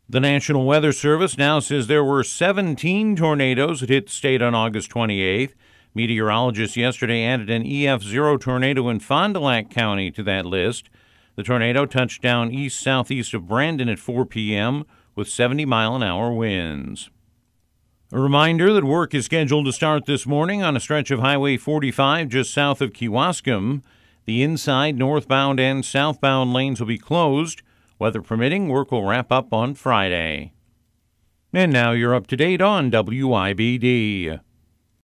The National Weather Service now says there were 17 tornadoes that hit the state on August 28th. Meteorologists yesterday added an EF0 tornado in Fond du Lac County to that list. The tornado touched down east-southeast of Brandon at 4 p.m. with 70-mile-an-hour winds. A reminder that work is scheduled to start this morning on a stretch of Highway 45 just south of Kewaskum. The inside, northbound, and southbound lanes will be closed. Weather permitting, work will wrap up on Friday. And now you're up to date on WIBD.